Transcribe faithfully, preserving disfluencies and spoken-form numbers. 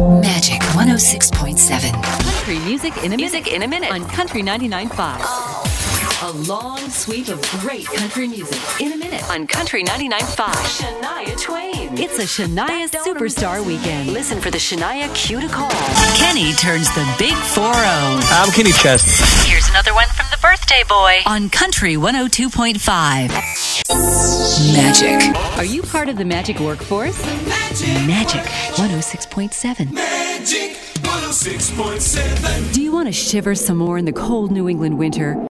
Magic one oh six point seven. Country music in a Music minute. in a minute. On Country ninety-nine point five. A long sweep of great country music in a minute. On Country ninety-nine point five. Shania Twain. It's a Shania Superstar Weekend. Listen for the Shania cue to call. Kenny turns the big four oh. I'm Kenny Chesney. Here's another one from the birthday boy. On Country one oh two point five. Magic. Are you part of the Magic workforce? Magic one oh six point seven. Magic one oh six point seven. Do you want to shiver some more in the cold New England winter?